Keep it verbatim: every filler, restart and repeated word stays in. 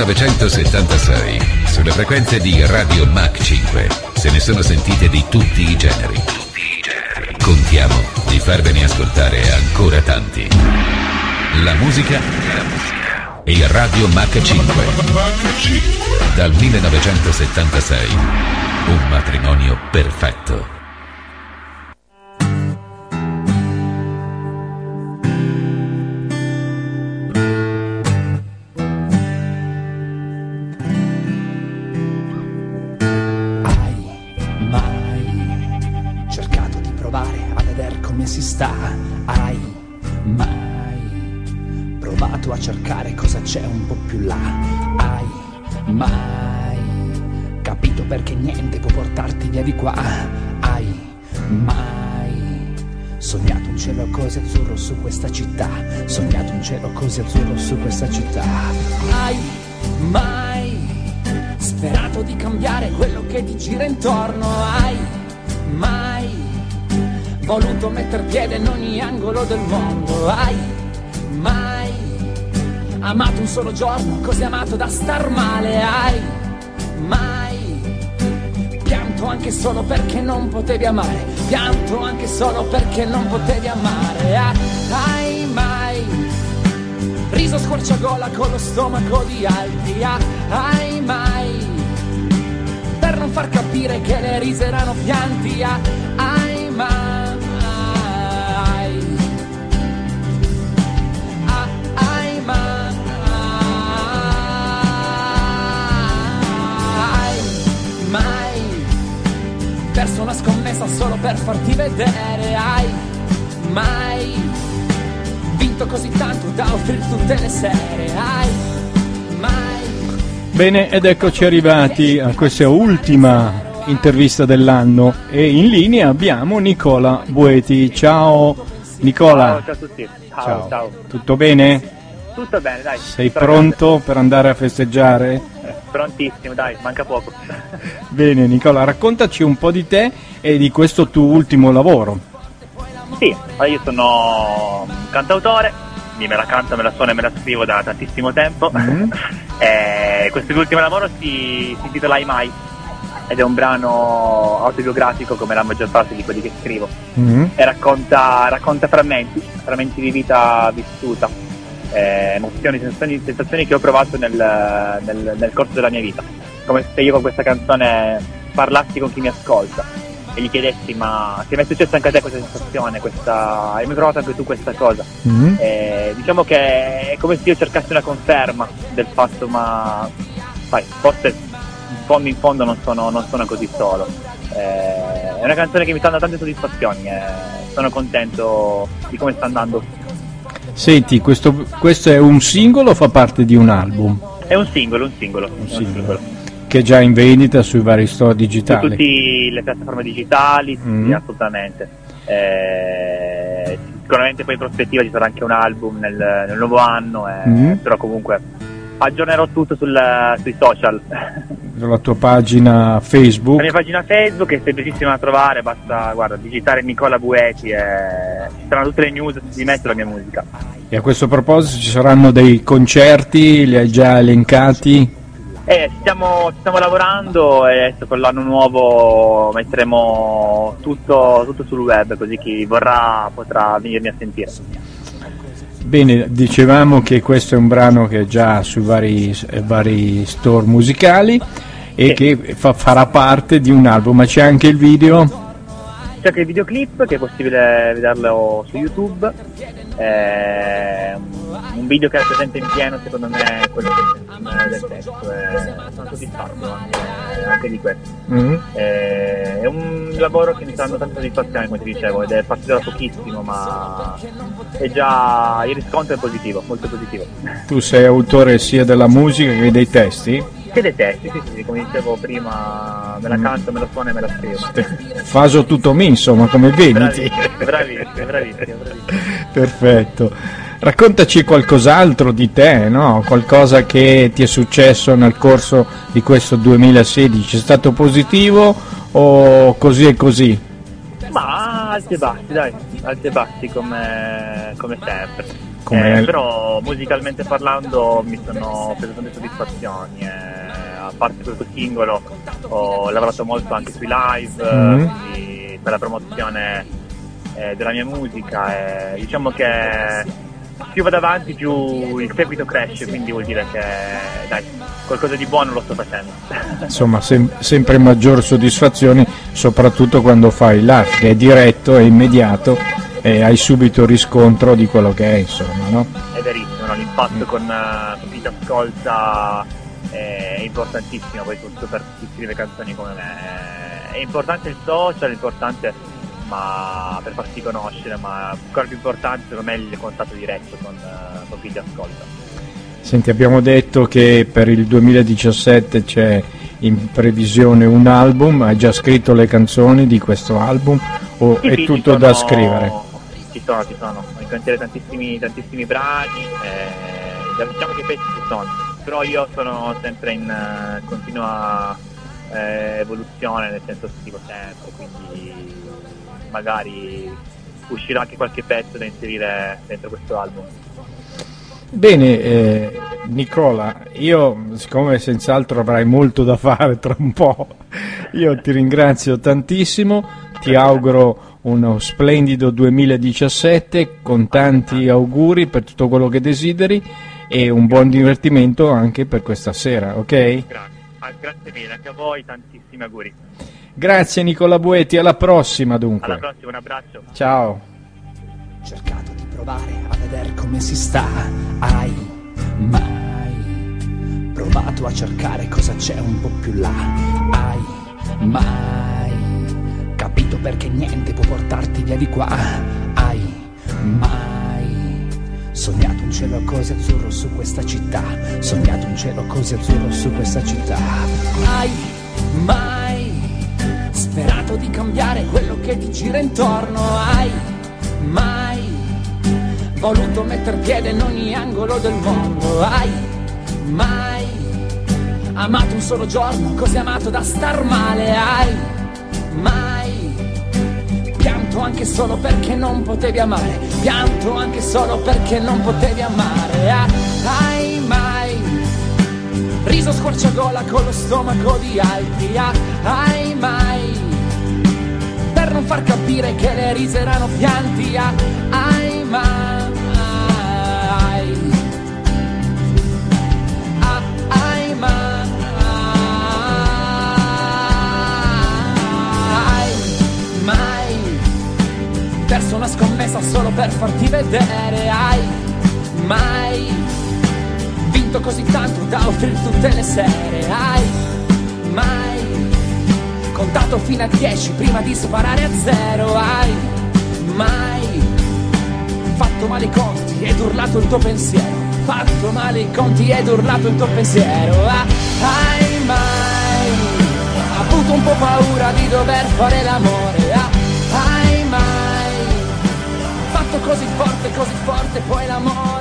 millenovecentosettantasei, sulle frequenze di Radio Mach cinque, se ne sono sentite di tutti i generi. Contiamo di farvene ascoltare ancora tanti. La musica e Radio Mach cinque. Dal millenovecentosettantasei, un matrimonio perfetto. Hai mai provato a cercare cosa c'è un po' più là? Hai mai capito perché niente può portarti via di qua? Hai mai sognato un cielo così azzurro su questa città? Sognato un cielo così azzurro su questa città? Hai mai sperato di cambiare quello che ti gira intorno? Hai mai voluto metter piede in ogni angolo del mondo? Hai mai amato un solo giorno, così amato da star male? Hai mai pianto anche solo perché non potevi amare? Pianto anche solo perché non potevi amare? Hai mai riso squarciagola con lo stomaco di altri? Hai mai, per non far capire che le risa erano pianti? Hai mai perso una scommessa solo per farti vedere? Hai mai vinto così tanto da offrire tutte le sere? Hai mai... Bene, ed eccoci arrivati a questa ultima intervista dell'anno e in linea abbiamo Nicola Bueti. Ciao Nicola. Ciao, ciao a tutti. Ciao, ciao. ciao. Tutto bene? Tutto bene, dai. Sei pronto per andare a festeggiare? Eh, prontissimo, dai, manca poco. Bene Nicola, raccontaci un po' di te e di questo tuo ultimo lavoro. Sì, io sono un cantautore, me la canto, me la suono e me la scrivo da tantissimo tempo. Mm-hmm. E questo ultimo lavoro si, si intitola I Mai ed è un brano autobiografico come la maggior parte di quelli che scrivo. Mm-hmm. E racconta, racconta frammenti, frammenti di vita vissuta. Eh, emozioni, sensazioni, sensazioni che ho provato nel, nel, nel corso della mia vita, come se io con questa canzone parlassi con chi mi ascolta e gli chiedessi: ma ti è mai successo anche a te questa sensazione, questa... hai mai provato anche tu questa cosa? Mm-hmm. Eh, diciamo che è come se io cercassi una conferma del fatto, ma sai, forse in fondo in fondo non sono, non sono così solo. Eh, è una canzone che mi sta dando tante soddisfazioni e sono contento di come sta andando. Senti, questo, questo è un singolo o fa parte di un album? È un singolo, un singolo, un un singolo. singolo. Che è già in vendita sui vari store digitali? Su tutte le piattaforme digitali, mm. sì, assolutamente. Eh, sicuramente poi in prospettiva ci sarà anche un album nel, nel nuovo anno, eh, mm. però comunque aggiornerò tutto sul, sui social. Sulla tua pagina Facebook? La mia pagina Facebook è semplicissima da trovare, basta guarda, digitare Nicola Bueti e ci saranno tutte le news di me sulla mia musica. E a questo proposito ci saranno dei concerti, li hai già elencati? Eh, stiamo, stiamo lavorando e adesso con l'anno nuovo metteremo tutto, tutto sul web, così chi vorrà potrà venirmi a sentire. Bene, dicevamo che questo è un brano che è già sui vari, vari store musicali e sì. che fa, farà parte di un album, ma c'è anche il video? C'è anche il videoclip che è possibile vederlo su YouTube, è un video che rappresenta in pieno secondo me quello del testo, e sono soddisfatto anche, anche di questo. Mm-hmm. È un lavoro che mi sta dando tanta soddisfazione, come ti dicevo, ed è partito da pochissimo, ma è già, il riscontro è positivo, molto positivo. Tu sei autore sia della musica che dei testi? Che dei testi, sì, sì, come dicevo prima, me la canto, me la suono e me la scrivo. Faso tutto me, insomma, come vedi. Bravissimo, bravissimo, bravissimo, bravissimo. Perfetto. Raccontaci qualcos'altro di te, no? Qualcosa che ti è successo nel corso di questo duemilasedici, è stato positivo o così e così? Ma alti e bassi, dai, alti e bassi come, come sempre. Come... Eh, però musicalmente parlando mi sono preso tante soddisfazioni, eh, a parte questo singolo ho lavorato molto anche sui live, mm-hmm. quindi per la promozione eh, della mia musica, e diciamo che più vado avanti più il seguito cresce, quindi vuol dire che dai, qualcosa di buono lo sto facendo. Insomma, sem- sempre maggior soddisfazioni, soprattutto quando fai live, che è diretto, è immediato e hai subito riscontro di quello che è, insomma, no? È verissimo, no? L'impatto mm. con, uh, con chi ti ascolta è importantissimo, poi tutto per chi scrive canzoni come me. È importante il social, è importante ma per farsi conoscere, ma ancora più importante secondo me è il contatto diretto con, uh, con chi ti ascolta. Senti, abbiamo detto che per il duemiladiciassette c'è in previsione un album, hai già scritto le canzoni di questo album o sì, è sì, tutto sono, da scrivere? Ci sono, ci sono, ho in cantiere tantissimi, tantissimi brani, eh, diciamo che i pezzi ci sono, però io sono sempre in uh, continua eh, evoluzione, nel senso scrivo sempre, quindi magari uscirà anche qualche pezzo da inserire dentro questo album. Bene, eh, Nicola, io siccome senz'altro avrai molto da fare tra un po', io ti ringrazio tantissimo, ti auguro uno splendido duemiladiciassette con tanti auguri per tutto quello che desideri e un buon divertimento anche per questa sera, ok? Grazie, grazie mille, anche a voi, tantissimi auguri. Grazie Nicola Bueti, alla prossima dunque. Alla prossima, un abbraccio. Ciao. Ho cercato di provare a vedere come si sta, hai mai provato a cercare cosa c'è un po' più là, hai mai capito perché niente può portarti via di qua, hai mai sognato un cielo così azzurro su questa città, sognato un cielo così azzurro su questa città, hai mai sperato di cambiare quello che ti gira intorno, hai mai voluto metter piede in ogni angolo del mondo, hai mai amato un solo giorno così amato da star male, hai mai pianto anche solo perché non potevi amare, pianto anche solo perché non potevi amare, hai mai riso squarciagola con lo stomaco di altri, hai mai per non far capire che le risa erano pianti, hai mai hai mai mai perso una scommessa solo per farti vedere, hai mai vinto così tanto da offrire tutte le sere, hai mai contato fino a dieci prima di sparare a zero, hai mai fatto male i conti ed urlato il tuo pensiero, fatto male i conti ed urlato il tuo pensiero, hai mai avuto un po' paura di dover fare l'amore, hai mai fatto così forte, così forte poi l'amore.